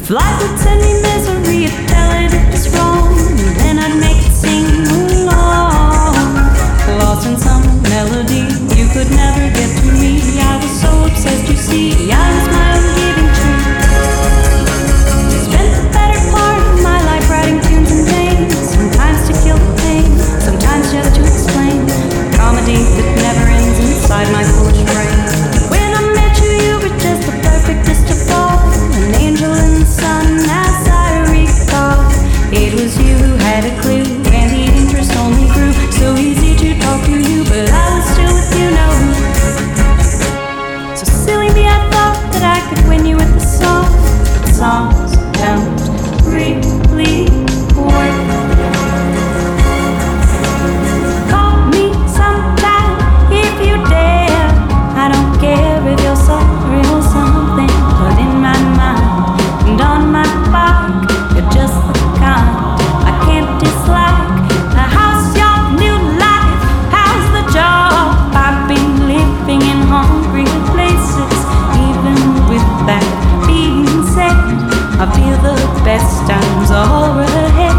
If life would send me misery, I'd tell it it was wrong, and then I'd make it sing along. Lost in some melody, you could never get to me. I was so obsessed, you see, I was my own giving tree. Spent the better part of my life writing tunes in vain, sometimes to kill the pain, sometimes just to explain the comedy that never ends inside my foolish brain. When I met you, you were just the perfectest of all, an angel in the sun, as I recall. It was you who had a clue, and the interest only grew. So easy to talk to you, but I was still with you, no. So silly me, I thought that I could win you with a song, but songs don't really work. Call me sometime if you dare. I don't care if you're sorry or something, but in my mind and on my back, you're just the kind I can't dislike. Now how's your new life? How's the job? I've been living in hungry places. Even with that being said, I feel the best times are ahead.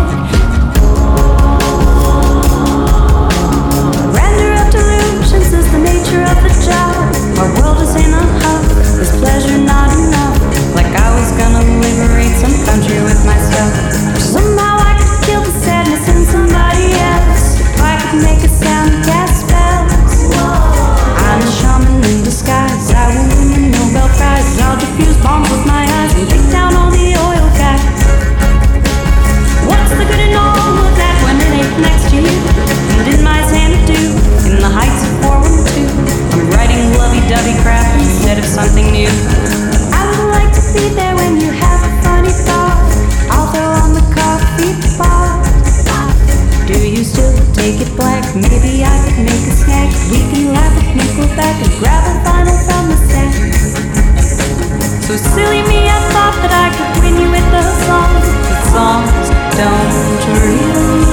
Render of delusions is the nature of the job. Our world is in a huff, is pleasure not enough? Like I was gonna liberate some country with myself. Somehow I could kill the sadness in somebody else. If I could make a sound and cast spells. I'm a shaman in disguise, I will win the Nobel Prize. I'll diffuse bombs with my eyes and take down all the oil guys. What's the good in all of that when it ain't next to you? And in my Xanadu, in the heights of 412, I'm writing lovey-dovey crap instead of something new. I would like to be there when you have a funny thought. I'll throw on the coffee pot. Do you still take it black? Maybe I could make a snack. We can laugh at Nickelback and grab a vinyl from the set. So silly me, I thought that I could win you with a song, but songs don't really